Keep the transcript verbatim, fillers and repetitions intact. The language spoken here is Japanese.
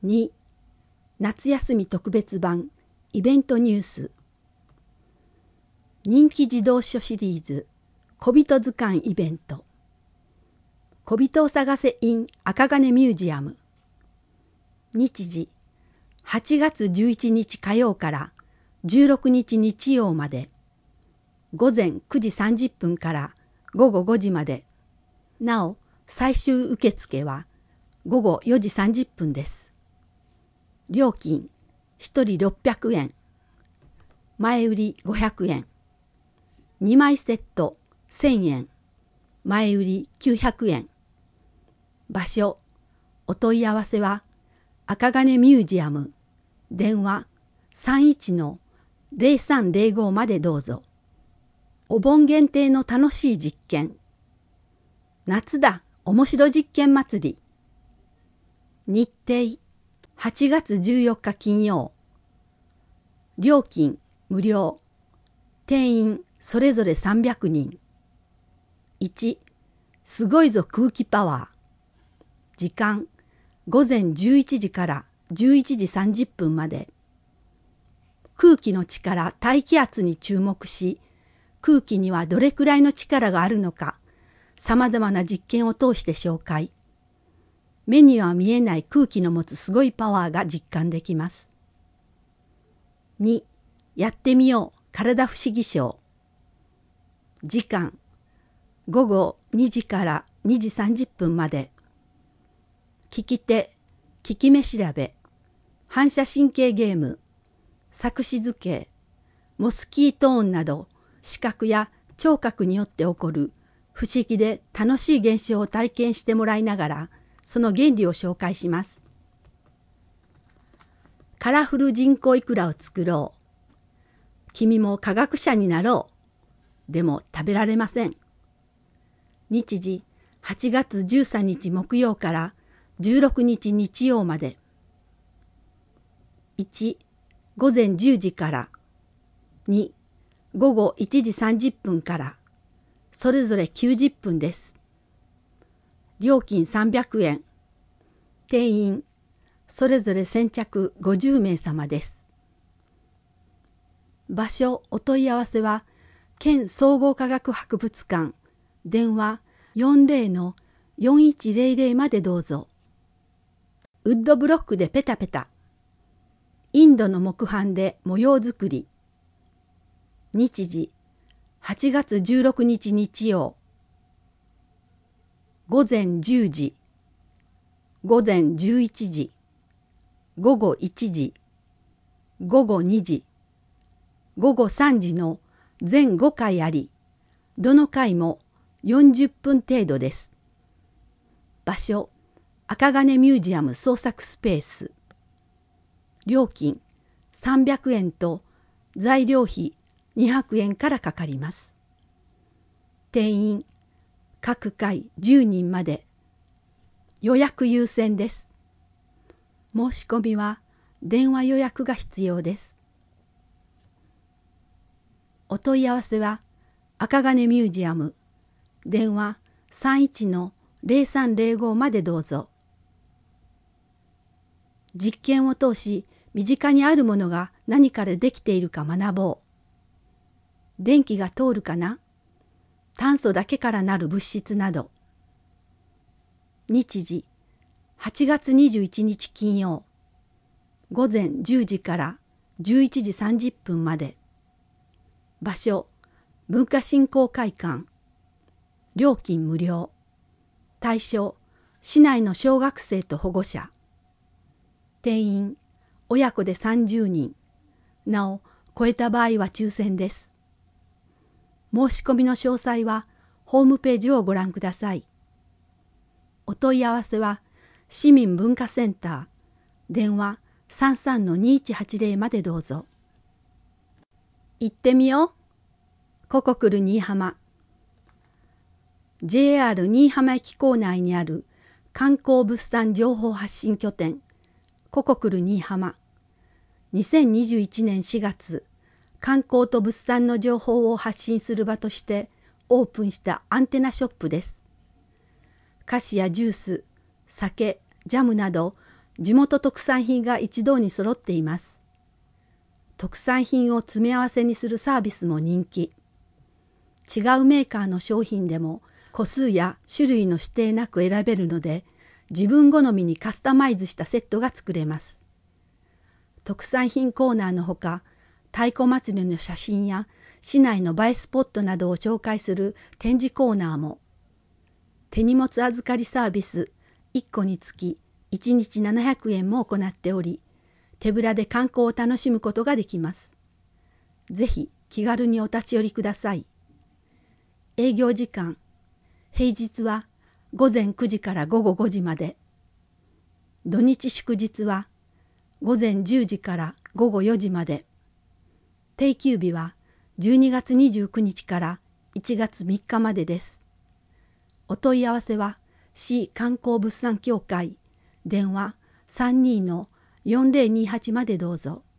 に、夏休み特別版イベントニュース。人気児童書シリーズ小人図鑑イベント。小人を探せ in 赤金ミュージアム。日時はちがつじゅういちにち火曜からじゅうろくにち日曜まで。午前くじさんじゅっぷんから午後ごじまで。なお、最終受付は午後よじさんじゅっぷんです。料金ひとりろっぴゃくえん。前売りごひゃくえん。にまいセットせんえん。前売りきゅうひゃくえん。場所、お問い合わせは赤金ミュージアム。電話 さんいちのゼロさんゼロご までどうぞ。お盆限定の楽しい実験。夏だ面白実験祭り。日程はちがつじゅうよっか金曜。料金無料。定員それぞれさんびゃくにん。いち、すごいぞ空気パワー。時間ごぜんじゅういちじからじゅういちじさんじゅっぷんまで。空気の力大気圧に注目し、空気にはどれくらいの力があるのか、さまざまな実験を通して紹介。目には見えない空気の持つすごいパワーが実感できます。に、やってみよう体不思議ショー。時間ごごにじからにじさんじゅっぷんまで。聞き手、聞き目調べ、反射神経ゲーム、作詞図形、モスキート音など視覚や聴覚によって起こる不思議で楽しい現象を体験してもらいながらその原理を紹介します。カラフル人工イクラを作ろう。君も科学者になろう。でも食べられません。日時はちがつじゅうさんにち木曜からじゅうろくにち日曜まで。いち、ごぜんじゅうじから。に、ごごいちじさんじゅっぷんから。それぞれきゅうじゅっぷんです。料金さんびゃくえん。定員それぞれ先着ごじゅうめいさまです。場所お問い合わせは県総合科学博物館。電話 よんじゅうのよんいちゼロゼロ までどうぞ。ウッドブロックでペタペタ。インドの木版で模様作り。日時はちがつじゅうろくにち日曜。ごぜんじゅうじ、ごぜんじゅういちじ、ごごいちじ、ごごにじ、ごごさんじの全ごかいあり、どの回もよんじゅっぷん程度です。場所、赤金ミュージアム創作スペース。料金さんびゃくえんと材料費にひゃくえんからかかります。定員各回じゅうにんまで。予約優先です。申し込みは電話予約が必要です。お問い合わせは赤金ミュージアム。電話 さんいちのゼロさんゼロご までどうぞ。実験を通し身近にあるものが何からできているか学ぼう。電気が通るかな？炭素だけからなる物質など。日時はちがつにじゅういちにち金曜。ごぜんじゅうじからじゅういちじさんじゅっぷんまで。場所文化振興会館。料金無料。対象市内の小学生と保護者。定員親子でさんじゅうにん。なお超えた場合は抽選です。申し込みの詳細はホームページをご覧ください。お問い合わせは市民文化センター。電話 さんさんのにいちはちゼロ までどうぞ。行ってみよう。ココクル新居浜。ジェイアール 新居浜駅構内にある観光物産情報発信拠点ココクル新居浜。にせんにじゅういちねんしがつ、観光と物産の情報を発信する場としてオープンしたアンテナショップです。菓子やジュース、酒、ジャムなど地元特産品が一堂に揃っています。特産品を詰め合わせにするサービスも人気。違うメーカーの商品でも個数や種類の指定なく選べるので、自分好みにカスタマイズしたセットが作れます。特産品コーナーのほか、太鼓祭りの写真や市内の映えスポットなどを紹介する展示コーナーも、手荷物預かりサービスいっこにつきいちにちななひゃくえんも行っており、手ぶらで観光を楽しむことができます。ぜひ気軽にお立ち寄りください。営業時間、平日はごぜんくじからごごごじまで、土日祝日はごぜんじゅうじからごごよじまで、定休日はじゅうにがつにじゅうくにちからいちがつみっかまでです。お問い合わせは市観光物産協会電話 さんにーのよんぜろにはち までどうぞ。